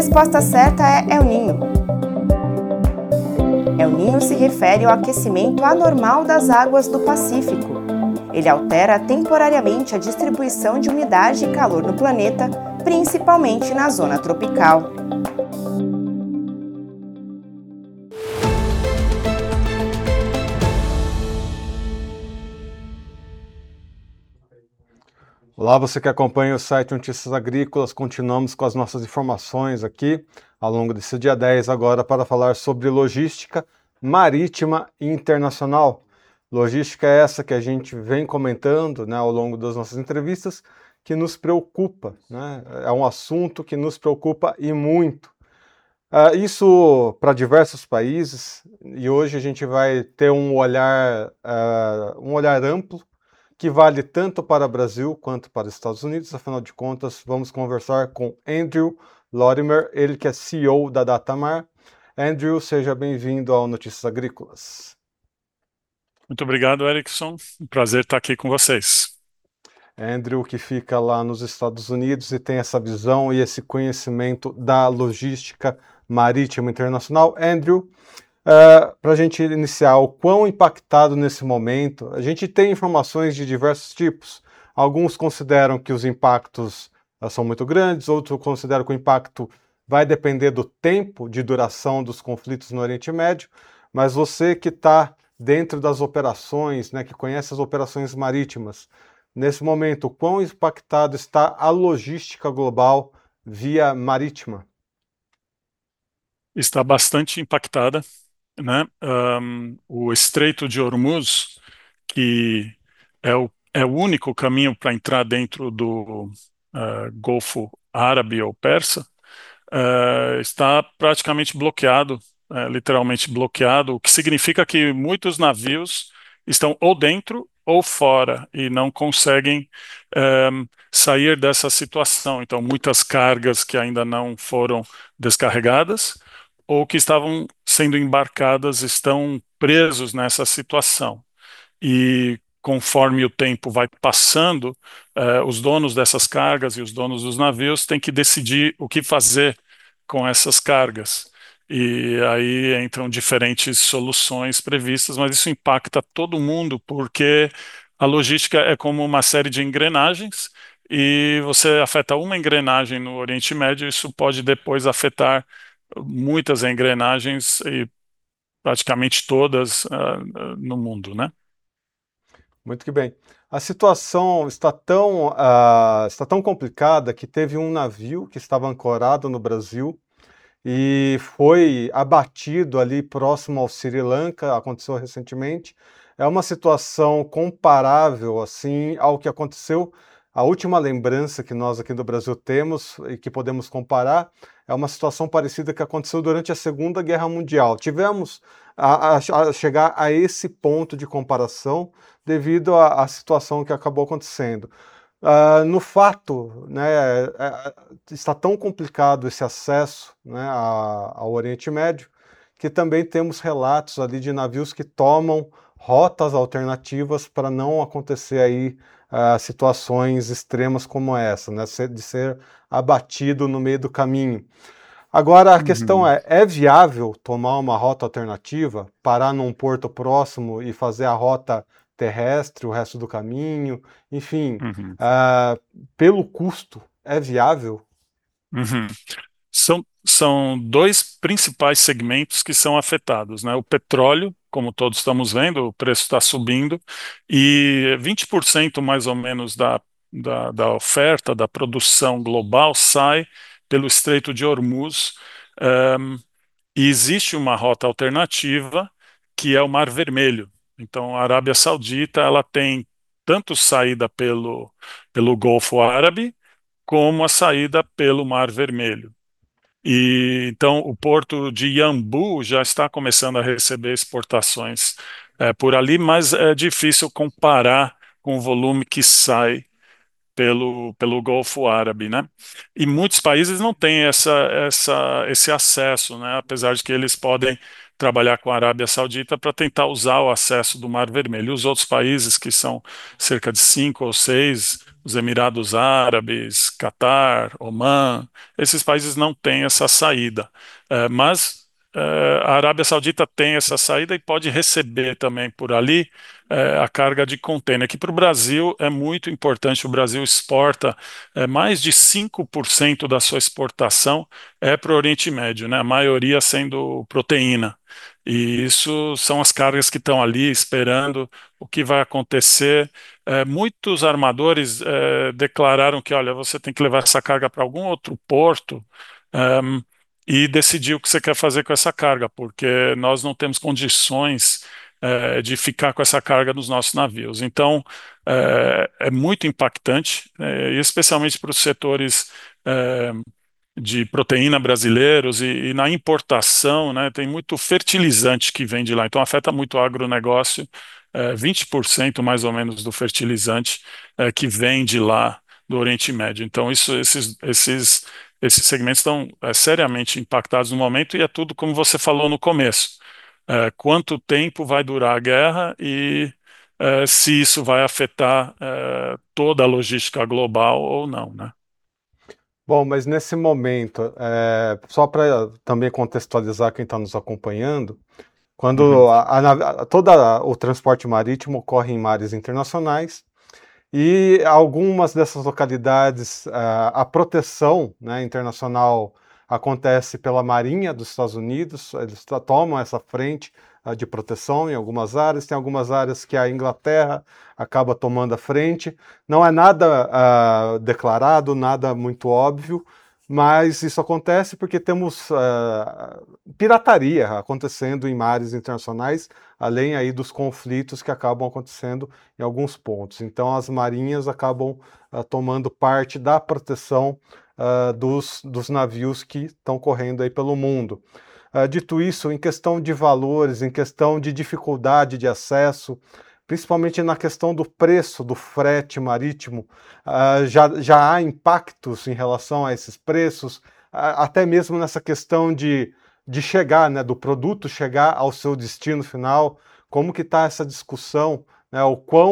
resposta certa é El Niño. El Niño se refere ao aquecimento anormal das águas do Pacífico. Ele altera temporariamente a distribuição de umidade e calor no planeta, principalmente na zona tropical. Olá, você que acompanha o site Notícias Agrícolas, continuamos com as nossas informações aqui ao longo desse dia 10 agora para falar sobre logística marítima e internacional. Logística é essa que a gente vem comentando, né, ao longo das nossas entrevistas, que nos preocupa, né? É um assunto que nos preocupa e muito. Isso para diversos países, e hoje a gente vai ter um olhar amplo, que vale tanto para o Brasil quanto para os Estados Unidos. Afinal de contas, vamos conversar com Andrew Lorimer, ele que é CEO da Datamar. Andrew, seja bem-vindo ao Notícias Agrícolas. Muito obrigado, Erickson. Um prazer estar aqui com vocês. Andrew, que fica lá nos Estados Unidos e tem essa visão e esse conhecimento da logística marítima internacional. Andrew, para a gente iniciar, o quão impactado nesse momento, a gente tem informações de diversos tipos. Alguns consideram que os impactos são muito grandes, outros consideram que o impacto vai depender do tempo de duração dos conflitos no Oriente Médio, mas você que está dentro das operações, né, que conhece as operações marítimas, nesse momento, o quão impactado está a logística global via marítima? Está bastante impactada, né? O Estreito de Hormuz, que é o único caminho para entrar dentro do Golfo Árabe ou Persa, está praticamente bloqueado, literalmente bloqueado, o que significa que muitos navios estão ou dentro ou fora e não conseguem sair dessa situação. Então, muitas cargas que ainda não foram descarregadas ou que estavam sendo embarcadas estão presos nessa situação. E conforme o tempo vai passando, os donos dessas cargas e os donos dos navios têm que decidir o que fazer com essas cargas. E aí entram diferentes soluções previstas, mas isso impacta todo mundo, porque a logística é como uma série de engrenagens, e você afeta uma engrenagem no Oriente Médio, isso pode depois afetar muitas engrenagens e praticamente todas no mundo, né? Muito que bem. A situação está tão complicada que teve um navio que estava ancorado no Brasil e foi abatido ali próximo ao Sri Lanka, aconteceu recentemente. É uma situação comparável assim ao que aconteceu. A última lembrança que nós aqui do Brasil temos e que podemos comparar é uma situação parecida que aconteceu durante a Segunda Guerra Mundial. Tivemos a chegar a esse ponto de comparação devido à situação que acabou acontecendo. No fato, né, está tão complicado esse acesso, né, ao Oriente Médio, que também temos relatos ali de navios que tomam rotas alternativas para não acontecer aí situações extremas como essa, né, de ser abatido no meio do caminho. Agora a questão é viável tomar uma rota alternativa, parar num porto próximo e fazer a rota terrestre, o resto do caminho, enfim, pelo custo, é viável? São dois principais segmentos que são afetados, né? O petróleo, como todos estamos vendo, o preço está subindo, e 20% mais ou menos da oferta, da produção global sai pelo Estreito de Hormuz, e existe uma rota alternativa que é o Mar Vermelho. Então, a Arábia Saudita ela tem tanto saída pelo Golfo Árabe, como a saída pelo Mar Vermelho. E então o porto de Iambu já está começando a receber exportações por ali, mas é difícil comparar com o volume que sai pelo Golfo Árabe, né? E muitos países não têm esse acesso, né? Apesar de que eles podem trabalhar com a Arábia Saudita para tentar usar o acesso do Mar Vermelho. Os outros países, que são cerca de 5 ou 6, os Emirados Árabes, Catar, Omã, esses países não têm essa saída. Mas a Arábia Saudita tem essa saída e pode receber também por ali a carga de contêiner, que para o Brasil é muito importante. O Brasil exporta mais de 5% da sua exportação para o Oriente Médio, né? A maioria sendo proteína. E isso são as cargas que estão ali esperando o que vai acontecer. Muitos armadores declararam que, olha, você tem que levar essa carga para algum outro porto, e decidir o que você quer fazer com essa carga, porque nós não temos condições de ficar com essa carga nos nossos navios. Então, é muito impactante, e especialmente para os setores de proteína brasileiros e na importação, né, tem muito fertilizante que vem de lá, então afeta muito o agronegócio. 20% mais ou menos do fertilizante que vem de lá, do Oriente Médio. Então, esses segmentos estão seriamente impactados no momento, e é tudo como você falou no começo. Quanto tempo vai durar a guerra e se isso vai afetar toda a logística global ou não, né? Bom, mas nesse momento, só para também contextualizar quem está nos acompanhando, quando Uhum. todo o transporte marítimo ocorre em mares internacionais, e algumas dessas localidades, a proteção, né, internacional acontece pela Marinha dos Estados Unidos, eles tomam essa frente de proteção em algumas áreas, tem algumas áreas que a Inglaterra acaba tomando a frente. Não é nada declarado, nada muito óbvio, mas isso acontece porque temos pirataria acontecendo em mares internacionais, além aí dos conflitos que acabam acontecendo em alguns pontos. Então as marinhas acabam tomando parte da proteção dos navios que estão correndo aí pelo mundo. Dito isso, em questão de valores, em questão de dificuldade de acesso, principalmente na questão do preço do frete marítimo, já há impactos em relação a esses preços, até mesmo nessa questão de chegar, né, do produto chegar ao seu destino final. Como que está essa discussão, né,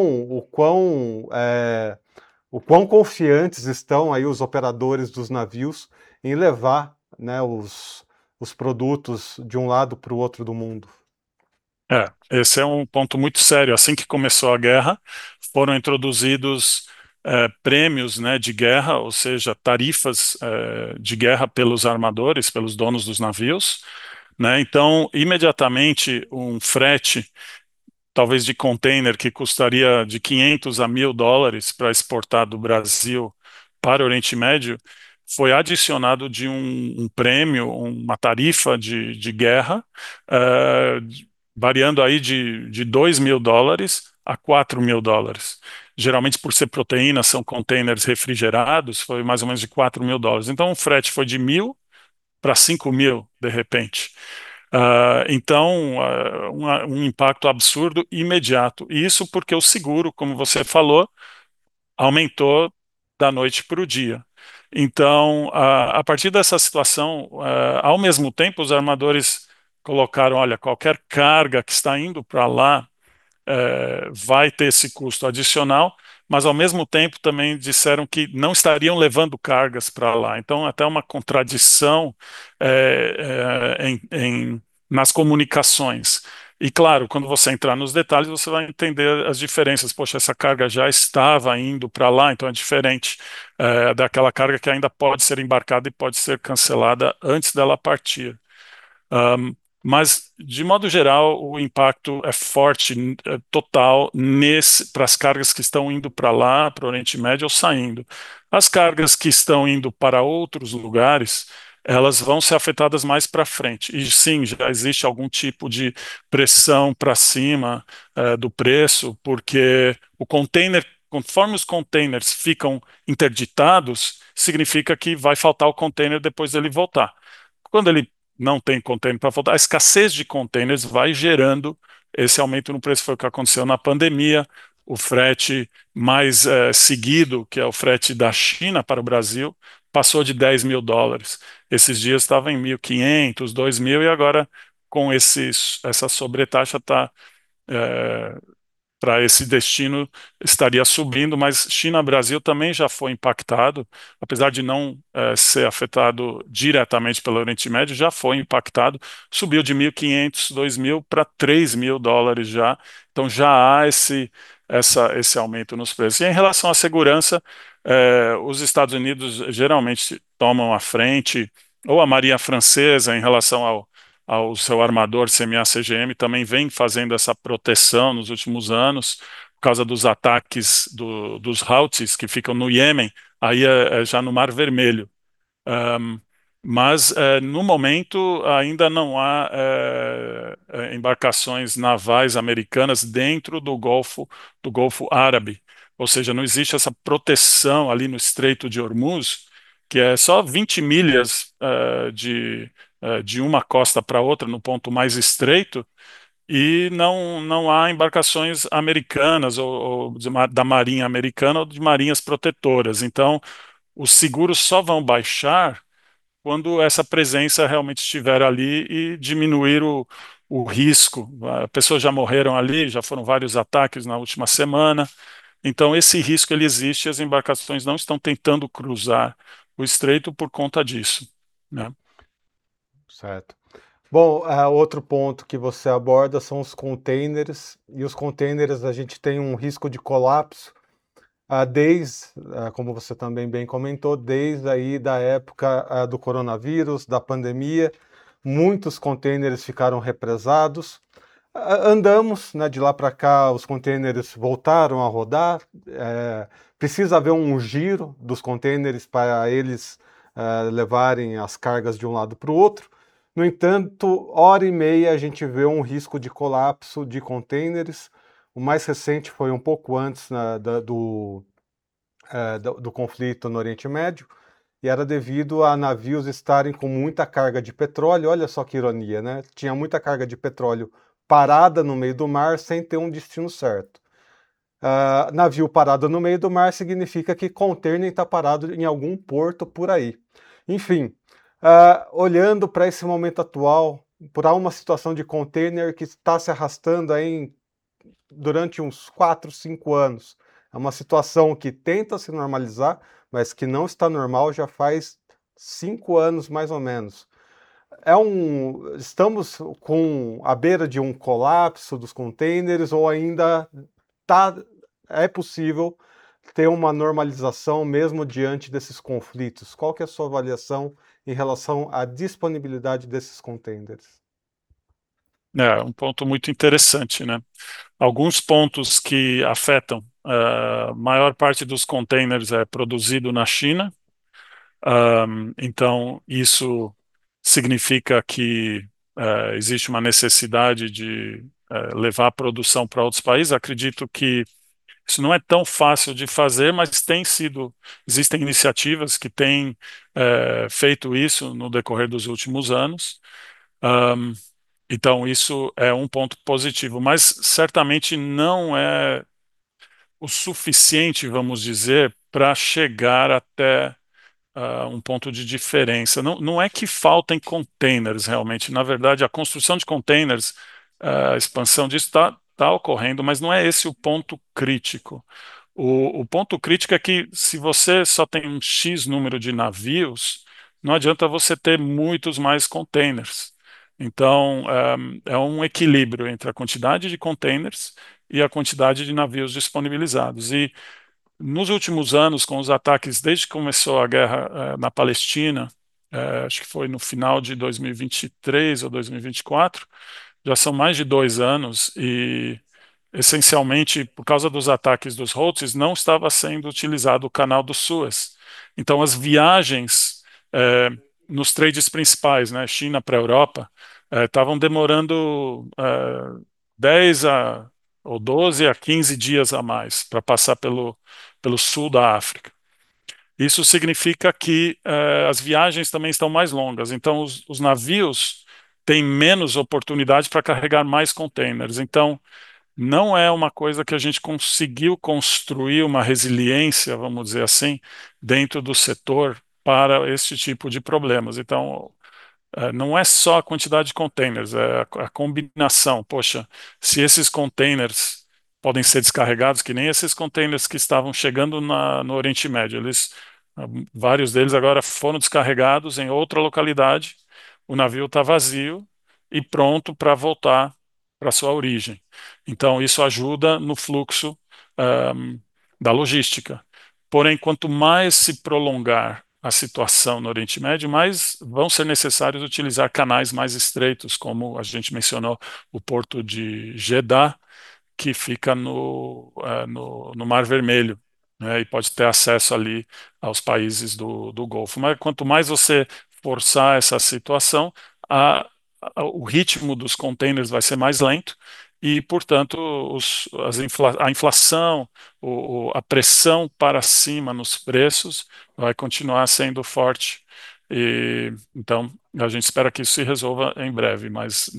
o quão confiantes estão aí os operadores dos navios em levar, né, os produtos de um lado para o outro do mundo? Esse é um ponto muito sério. Assim que começou a guerra, foram introduzidos prêmios, né, de guerra, ou seja, tarifas de guerra pelos armadores, pelos donos dos navios, né? Então, imediatamente, um frete, talvez de container, que custaria de 500 a 1.000 dólares para exportar do Brasil para o Oriente Médio, foi adicionado de um prêmio, uma tarifa de guerra, eh, variando aí de 2.000 dólares a 4.000 dólares. Geralmente, por ser proteína, são containers refrigerados, foi mais ou menos de 4.000 dólares. Então, o frete foi de 1.000 para 5.000, de repente. Então, um impacto absurdo imediato. E isso porque o seguro, como você falou, aumentou da noite para o dia. Então, a partir dessa situação, ao mesmo tempo, os armadores colocaram, olha, qualquer carga que está indo para lá vai ter esse custo adicional, mas ao mesmo tempo também disseram que não estariam levando cargas para lá. Então, até uma contradição nas comunicações. E claro, quando você entrar nos detalhes, você vai entender as diferenças. Poxa, essa carga já estava indo para lá, então é diferente daquela carga que ainda pode ser embarcada e pode ser cancelada antes dela partir. Mas, de modo geral, o impacto é forte, total, para as cargas que estão indo para lá, para o Oriente Médio, ou saindo. As cargas que estão indo para outros lugares, elas vão ser afetadas mais para frente. E sim, já existe algum tipo de pressão para cima do preço, porque o container, conforme os containers ficam interditados, significa que vai faltar o container depois dele voltar. Quando ele não tem container para voltar, a escassez de containers vai gerando esse aumento no preço. Foi o que aconteceu na pandemia. O frete mais seguido, que é o frete da China para o Brasil, passou de 10.000 dólares. Esses dias estava em 1.500, 2.000, e agora com essa sobretaxa está para esse destino estaria subindo, mas China-Brasil também já foi impactado, apesar de não ser afetado diretamente pelo Oriente Médio, já foi impactado, subiu de 1.500, 2.000 para US$ 3.000 já, então já há esse aumento nos preços. E em relação à segurança, os Estados Unidos geralmente tomam a frente, ou a Marinha Francesa em relação ao seu armador CMA-CGM também vem fazendo essa proteção nos últimos anos, por causa dos ataques dos Houthis que ficam no Iêmen, aí é já no Mar Vermelho. Um, mas no momento ainda não há embarcações navais americanas dentro do Golfo Árabe, ou seja, não existe essa proteção ali no Estreito de Hormuz, que é só 20 milhas de uma costa para outra no ponto mais estreito, e não há embarcações americanas ou da Marinha Americana ou de marinhas protetoras. Então, os seguros só vão baixar quando essa presença realmente estiver ali e diminuir o risco. Pessoas já morreram ali, já foram vários ataques na última semana. Então, esse risco ele existe e as embarcações não estão tentando cruzar o estreito por conta disso, né? Certo. Bom, outro ponto que você aborda são os containers, e os containers a gente tem um risco de colapso como você também bem comentou, desde aí da época do coronavírus, da pandemia, muitos containers ficaram represados. Andamos, né, de lá para cá, os containers voltaram a rodar, precisa haver um giro dos containers para eles levarem as cargas de um lado para o outro. No entanto, hora e meia a gente vê um risco de colapso de containers. O mais recente foi um pouco antes, né, do conflito no Oriente Médio, e era devido a navios estarem com muita carga de petróleo. Olha só que ironia, né? Tinha muita carga de petróleo parada no meio do mar sem ter um destino certo. Navio parado no meio do mar significa que container está parado em algum porto por aí. Enfim, olhando para esse momento atual, para uma situação de container que está se arrastando aí durante uns 4, 5 anos. É uma situação que tenta se normalizar, mas que não está normal já faz 5 anos mais ou menos. Estamos com à beira de um colapso dos containers ou ainda é possível ter uma normalização mesmo diante desses conflitos? Qual que é a sua avaliação em relação à disponibilidade desses containers? É um ponto muito interessante, né? Alguns pontos que afetam, a maior parte dos containers é produzido na China, então isso significa que existe uma necessidade de levar a produção para outros países. Acredito que isso não é tão fácil de fazer, mas existem iniciativas que têm feito isso no decorrer dos últimos anos. Ahm, então, isso é um ponto positivo, mas certamente não é o suficiente, vamos dizer, para chegar até um ponto de diferença. Não é que faltem containers realmente, na verdade, a construção de containers, a expansão disso está ocorrendo, mas não é esse o ponto crítico. O ponto crítico é que se você só tem um X número de navios, não adianta você ter muitos mais containers. Então, é um equilíbrio entre a quantidade de containers e a quantidade de navios disponibilizados. E nos últimos anos, com os ataques, desde que começou a guerra na Palestina, acho que foi no final de 2023 ou 2024, já são mais de 2 anos e, essencialmente, por causa dos ataques dos Houthis, não estava sendo utilizado o canal do Suez. Então, as viagens nos trades principais, né, China para a Europa, estavam demorando 10 ou 12 a 15 dias a mais para passar pelo sul da África. Isso significa que as viagens também estão mais longas, então os navios têm menos oportunidade para carregar mais containers. Então, não é uma coisa que a gente conseguiu construir uma resiliência, vamos dizer assim, dentro do setor para esse tipo de problemas. Então, não é só a quantidade de containers, é a combinação. Poxa, se esses containers podem ser descarregados, que nem esses containers que estavam chegando no Oriente Médio, vários deles agora foram descarregados em outra localidade, o navio está vazio e pronto para voltar para sua origem. Então, isso ajuda no fluxo, da logística. Porém, quanto mais se prolongar a situação no Oriente Médio, mais vão ser necessários utilizar canais mais estreitos, como a gente mencionou, o porto de Jeddah, que fica no Mar Vermelho, né, e pode ter acesso ali aos países do Golfo. Mas quanto mais você forçar essa situação, o ritmo dos containers vai ser mais lento e, portanto, a inflação, a pressão para cima nos preços vai continuar sendo forte. Então, a gente espera que isso se resolva em breve, mas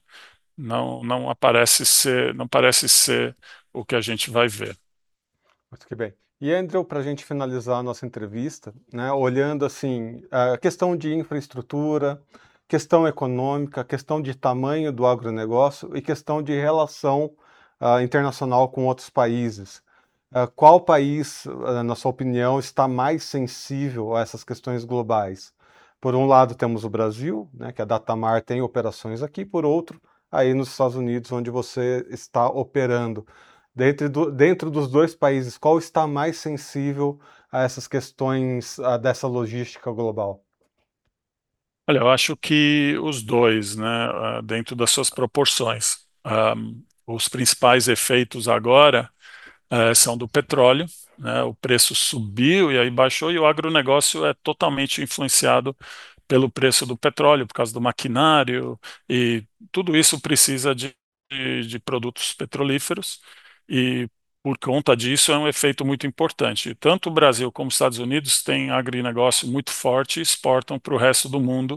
não parece ser o que a gente vai ver. Muito que bem. E Andrew, para a gente finalizar a nossa entrevista, né, olhando assim a questão de infraestrutura, questão econômica, questão de tamanho do agronegócio e questão de relação internacional com outros países. Qual país, na sua opinião, está mais sensível a essas questões globais? Por um lado temos o Brasil, né, que a Datamar tem operações aqui, por outro, aí nos Estados Unidos, onde você está operando. Dentro dos dois países, qual está mais sensível a essas questões dessa logística global? Olha, eu acho que os dois, né, dentro das suas proporções. Os principais efeitos agora são do petróleo, né, o preço subiu e aí baixou, e o agronegócio é totalmente influenciado pelo preço do petróleo, por causa do maquinário, e tudo isso precisa de produtos petrolíferos, e por conta disso é um efeito muito importante. Tanto o Brasil como os Estados Unidos têm agronegócio muito forte e exportam para o resto do mundo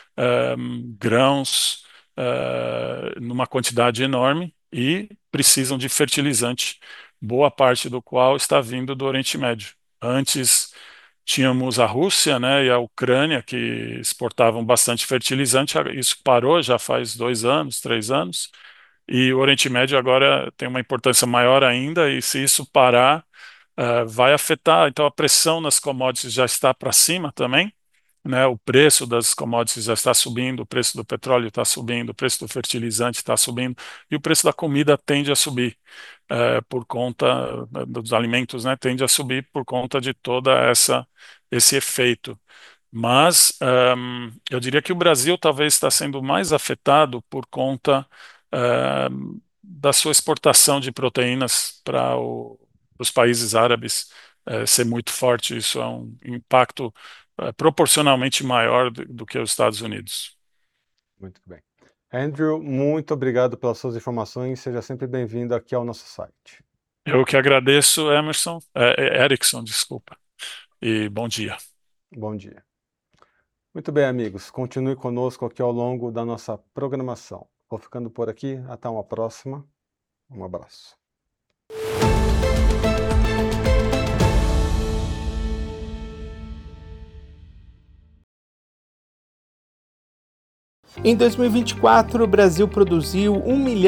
grãos numa quantidade enorme e precisam de fertilizante, boa parte do qual está vindo do Oriente Médio. Antes tínhamos a Rússia, né, e a Ucrânia, que exportavam bastante fertilizante. Isso parou já faz 2 anos, 3 anos, e o Oriente Médio agora tem uma importância maior ainda, e se isso parar, vai afetar. Então a pressão nas commodities já está para cima também, né? O preço das commodities já está subindo, o preço do petróleo está subindo, o preço do fertilizante está subindo, e o preço da comida tende a subir por conta dos alimentos, né? Tende a subir por conta de toda esse efeito. Mas eu diria que o Brasil talvez está sendo mais afetado por conta da sua exportação de proteínas para os países árabes ser muito forte. Isso é um impacto proporcionalmente maior do que os Estados Unidos. Muito bem. Andrew, muito obrigado pelas suas informações. Seja sempre bem-vindo aqui ao nosso site. Eu que agradeço, Erickson, desculpa, e bom dia. Bom dia. Muito bem, amigos. Continue conosco aqui ao longo da nossa programação. Vou ficando por aqui. Até uma próxima. Um abraço. Em 2024, o Brasil produziu 1